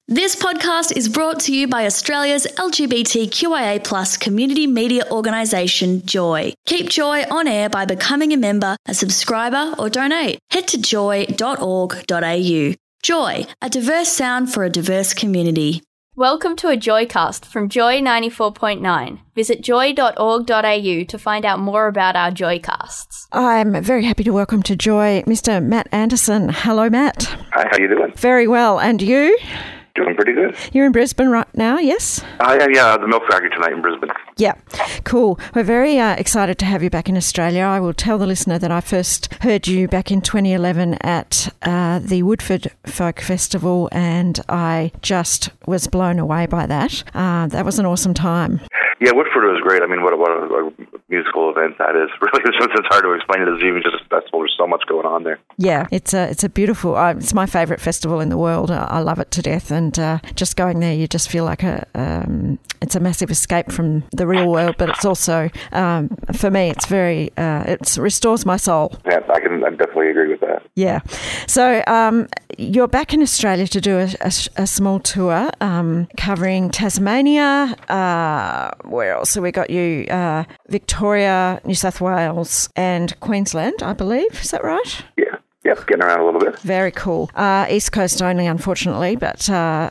This podcast is brought to you by Australia's LGBTQIA+ community media organisation, Joy. Keep Joy on air by becoming a member, a subscriber or donate. Head to joy.org.au. Joy, a diverse sound for a diverse community. Welcome to a Joycast from Joy 94.9. Visit joy.org.au to find out more about our Joycasts. I'm very happy to welcome to Joy Mr. Matt Anderson. Hello, Matt. Hi, how you doing? Very well. And you? Doing pretty good. You're in Brisbane right now, yes? I am, yeah, the milk factory tonight in Brisbane. Yeah, cool. We're very excited to have you back in Australia. I will tell the listener that I first heard you back in 2011 at the Woodford Folk Festival, and I just was blown away by that. That was an awesome time. Yeah, Woodford was great. I mean, what a musical event that is. Really, it's hard to explain it as even just a festival. There's so much going on there. Yeah, it's a beautiful, it's my favourite festival in the world. I love it to death, and just going there, you just feel like it's a massive escape from the real world, but it's also, for me, it's very, it restores my soul. Yeah, I definitely agree with that. Yeah. So you're back in Australia to do a small tour covering Tasmania. Where else? So we got you Victoria, New South Wales and Queensland, I believe. Is that right? Yeah. Yep, getting around a little bit. Very cool. East Coast only, unfortunately, but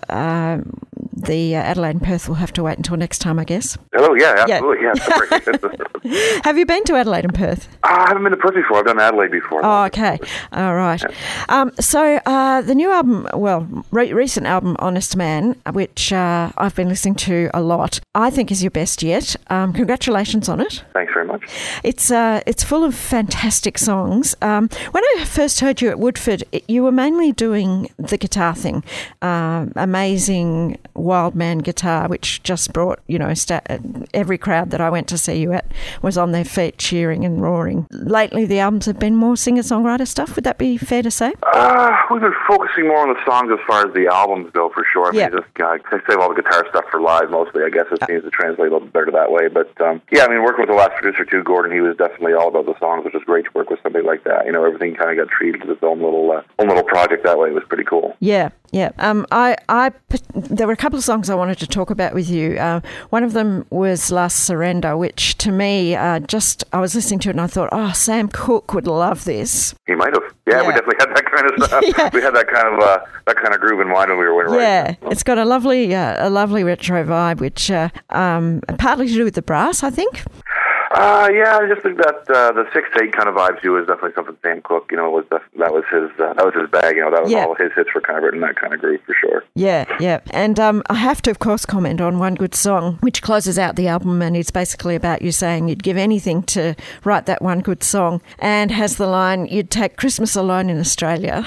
the Adelaide and Perth will have to wait until next time, I guess. Oh, yeah, absolutely. Yeah. Have you been to Adelaide and Perth? I haven't been to Perth before. I've done Adelaide before. Oh, okay. All right. Yeah. So the new album, recent album, Honest Man, which I've been listening to a lot, I think is your best yet. Congratulations on it. Thanks very much. It's full of fantastic songs. When I first heard you at Woodford, you were mainly doing the guitar thing, amazing wild man guitar, which just brought, every crowd that I went to see you at was on their feet cheering and roaring. Lately, the albums have been more singer-songwriter stuff. Would that be fair to say? We've been focusing more on the songs as far as the albums go, for sure. I save all the guitar stuff for live mostly. I guess it seems to translate a little bit better that way. But, working with the last producer, too, Gordon, he was definitely all about the songs, which was great to work with somebody like that. Everything kind of got treated as its own little project that way. It was pretty cool. Yeah. Yeah, there were a couple of songs I wanted to talk about with you. One of them was Last Surrender, which to me, I was listening to it and I thought, Sam Cooke would love this. He might have. Yeah, we definitely had that kind of stuff. Yeah. We had that kind of groove in mind when we were writing. Yeah, it's got a lovely retro vibe, which partly to do with the brass, I think. I just think that the 6/8 kind of vibe too is definitely something Sam Cooke, that was his bag. That was all his hits were kind of written that kind of groove for sure. Yeah, yeah. And I have to, of course, comment on One Good Song, which closes out the album, and it's basically about you saying you'd give anything to write that one good song, and has the line, "You'd take Christmas alone in Australia."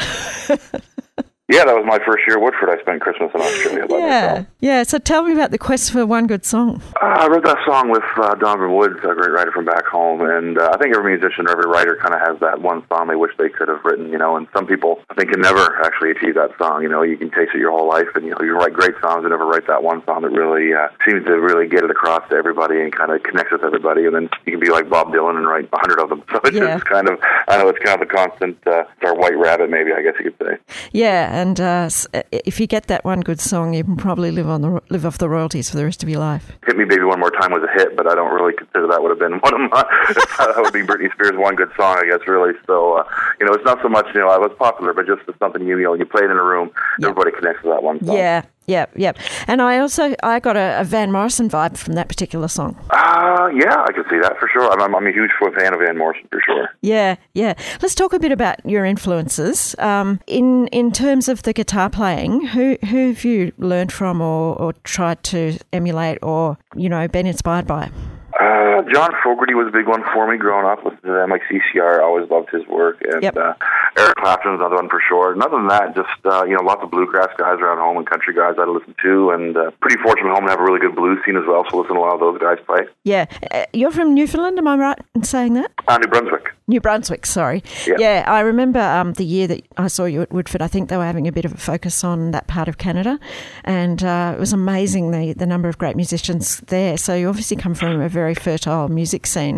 Yeah, that was my first year at Woodford. I spent Christmas in Australia by myself. Yeah. So tell me about the quest for one good song. I wrote that song with Donovan Woods, a great writer from back home, and I think every musician or every writer kind of has that one song they wish they could have written, and some people, I think, can never actually achieve that song. You can taste it your whole life, and, you write great songs and never write that one song that really seems to really get it across to everybody and kind of connects with everybody, and then you can be like Bob Dylan and write 100 of them. So it's just kind of, I know it's kind of the constant, our white rabbit, maybe, I guess you could say. Yeah, and if you get that one good song, you can probably live off the royalties for the rest of your life. Hit Me Baby One More Time was a hit, but I don't really consider that would have been one of my... that would be Britney Spears' one good song, I guess, really. So, it's not so much, I was popular, but just something, you play it in a room, everybody connects to that one song. Yeah. And I got a Van Morrison vibe from that particular song. Yeah, I can see that for sure. I'm a huge fan of Van Morrison for sure. Yeah. Let's talk a bit about your influences. In terms of the guitar playing, who have you learned from or tried to emulate or, been inspired by? John Fogerty was a big one for me growing up. Listening to them, like CCR, I always loved his work. And Eric Clapton's another one for sure. And other than that, just, lots of bluegrass guys around home and country guys I listen to. And pretty fortunate at home to have a really good blues scene as well, so listen to a lot of those guys play. Yeah. You're from Newfoundland, am I right in saying that? New Brunswick. New Brunswick, sorry. Yeah, I remember the year that I saw you at Woodford. I think they were having a bit of a focus on that part of Canada, and it was amazing the number of great musicians there. So you obviously come from a very fertile music scene.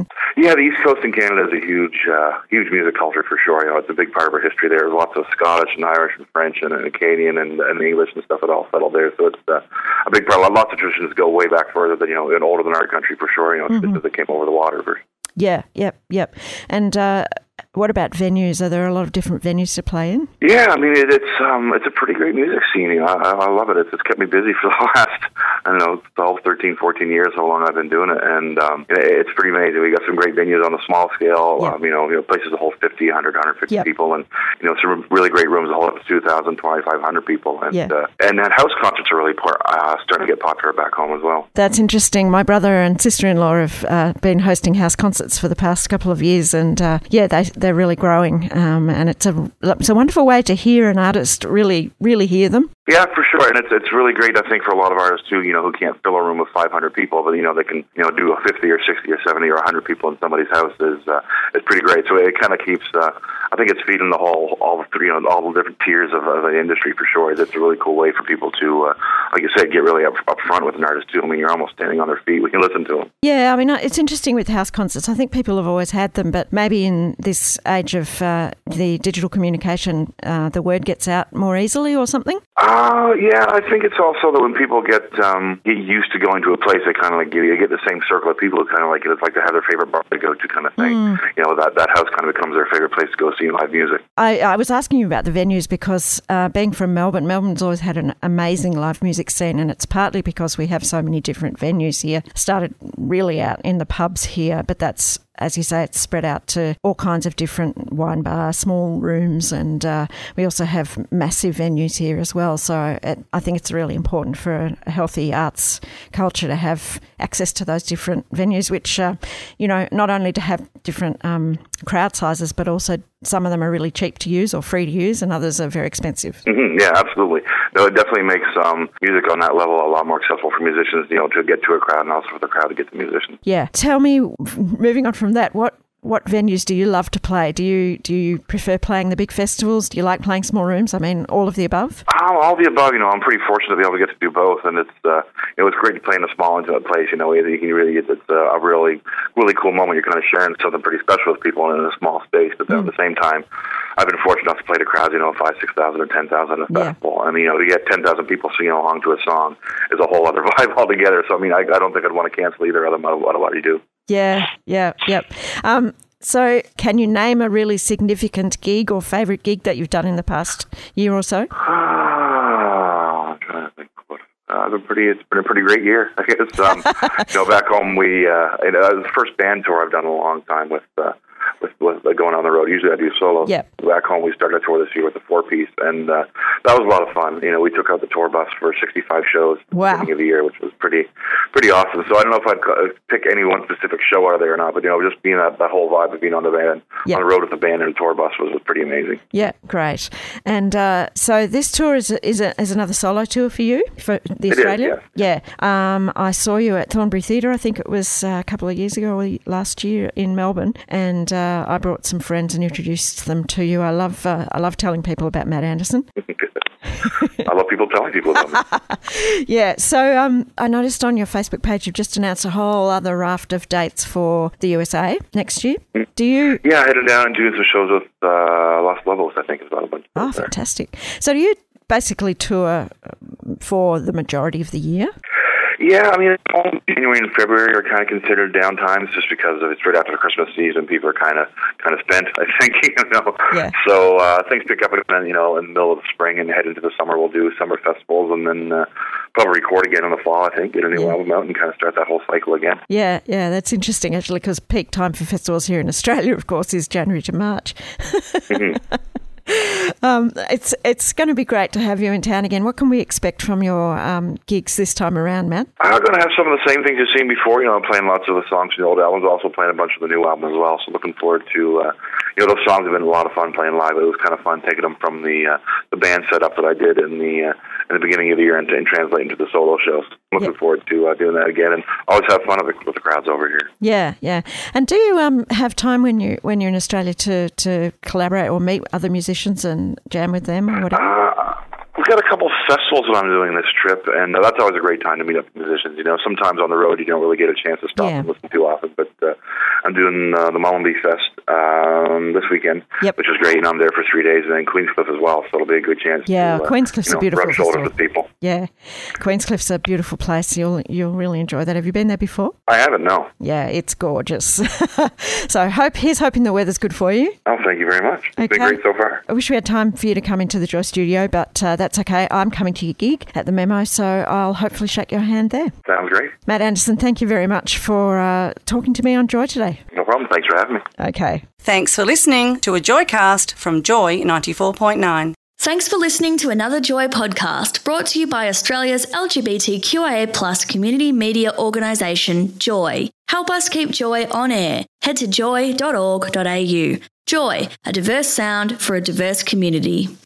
Yeah, the East Coast in Canada is a huge music culture for sure. It's a big part of our history there. There's lots of Scottish and Irish and French and Acadian and English and stuff that all settled there. So it's a big part. Lots of traditions go way back further than, and older than our country for sure. It's that came over the water first. Yeah, yep. And what about venues? Are there a lot of different venues to play in? Yeah, I mean, it's a pretty great music scene. I love it. It's kept me busy for the last, 12, 13, 14 years, how long I've been doing it. And it's pretty amazing. We got some great venues on a small scale, places that hold 50, 100, 150 people. And, some really great rooms that hold up to 2,000, 2,500 people. And that house concerts are really starting to get popular back home as well. That's interesting. My brother and sister-in-law have been hosting house concerts for the past couple of years. And, they're really growing, and it's a wonderful way to hear an artist, really hear them. Yeah, for sure, and it's really great, I think, for a lot of artists too, who can't fill a room with 500 people, but they can do a 50 or 60 or 70 or 100 people in somebody's house is pretty great. So it kind of keeps, I think it's feeding the whole, all the different tiers of the industry for sure. It's a really cool way for people to, like you said, get really up front with an artist too. I mean, you're almost standing on their feet when you listen to them. Yeah, I mean, it's interesting with house concerts. I think people have always had them, but maybe in this age of the digital communication, the word gets out more easily or something? Yeah, I think it's also that when people get used to going to a place, they kind of like you get the same circle of people who kind of like it's like they have their favorite bar to go to kind of thing. That house kind of becomes their favorite place to go see live music. I was asking you about the venues because being from Melbourne's always had an amazing live music scene, and it's partly because we have so many different venues here. Started really out in the pubs here, but that's, as you say, it's spread out to all kinds of different wine bars, small rooms, and we also have massive venues here as well. So I think it's really important for a healthy arts culture to have access to those different venues, which, not only to have different crowd sizes, but also some of them are really cheap to use or free to use, and others are very expensive. Mm-hmm. Yeah, absolutely. No, it definitely makes music on that level a lot more accessible for musicians, to get to a crowd, and also for the crowd to get to musicians. Yeah. Tell me, moving on from that, what venues do you love to play? Do you prefer playing the big festivals? Do you like playing small rooms? I mean, all of the above? All the above. I'm pretty fortunate to be able to get to do both, and it's it's great to play in a small, intimate place. You can really it's a really cool moment. You're kind of sharing something pretty special with people in a small space, but then at the same time, I've been fortunate enough to play to crowds, 5,000, 6,000, or 10,000 at a festival. I mean, to get 10,000 people singing along to a song is a whole other vibe altogether. So I mean, I don't think I'd want to cancel either of them. I what you do. Yeah. So can you name a really significant gig or favourite gig that you've done in the past year or so? I'm trying to think. It's been a pretty great year. I guess, back home it was the first band tour I've done in a long time with going on the road. Usually I do solo. Yep. Back home, we started a tour this year with a 4-piece, and that was a lot of fun. We took out the tour bus for 65 shows at the beginning of the year, which was pretty awesome. So I don't know if I'd pick any one specific show out of there or not, but just being that whole vibe of being on the van, on the road with the band and a tour bus was pretty amazing. Yeah, great. And so this tour is another solo tour for you for the Australia. Yeah. I saw you at Thornbury Theatre. I think it was a couple of years ago or last year in Melbourne, and I brought some friends and introduced them to you. I love telling people about Matt Anderson. I love people telling people about him. Yeah, so I noticed on your Facebook page you've just announced a whole other raft of dates for the USA next year. Do you? Yeah, I headed down and doing some shows with Los Lobos, I think, as well. Oh, fantastic. So do you basically tour for the majority of the year? Yeah, I mean, January and February are kind of considered downtimes just because it's right after the Christmas season. People are kind of spent, I think, Yeah. So things pick up again, in the middle of the spring and head into the summer. We'll do summer festivals and then probably record again in the fall, I think, get a new album out and kind of start that whole cycle again. Yeah, that's interesting, actually, because peak time for festivals here in Australia, of course, is January to March. Mm-hmm. It's going to be great to have you in town again. What can we expect from your gigs this time around, Matt? I'm going to have some of the same things you've seen before. I'm playing lots of the songs from the old albums, also playing a bunch of the new albums as well. So looking forward to, those songs have been a lot of fun playing live. It was kind of fun taking them from the band setup that I did in the beginning of the year and translating to the solo shows. Looking forward to doing that again, and always have fun with the crowds over here. Yeah. And do you have time when you're in Australia to collaborate or meet other musicians and jam with them or whatever? We've got a couple of festivals that I'm doing this trip, and that's always a great time to meet up with musicians. You know, sometimes on the road you don't really get a chance to stop and listen too often, but I'm doing the Mullumbee Fest this weekend, which is great, and I'm there for 3 days, and then Queenscliff as well, so it'll be a good chance to Queenscliff's a beautiful rub shoulders with people. Yeah, Queenscliff's a beautiful place. You'll really enjoy that. Have you been there before? I haven't, no. Yeah, it's gorgeous. So here's hoping the weather's good for you. Oh, thank you very much. It's been great so far. I wish we had time for you to come into the Joy Studio, but that's okay. I'm coming to your gig at the Memo, so I'll hopefully shake your hand there. Sounds great. Matt Anderson, thank you very much for talking to me on Joy today. No problem. Thanks for having me. Okay. Thanks for listening to a Joycast from Joy 94.9. Thanks for listening to another Joy podcast brought to you by Australia's LGBTQIA+ community media organisation, Joy. Help us keep Joy on air. Head to joy.org.au. Joy, a diverse sound for a diverse community.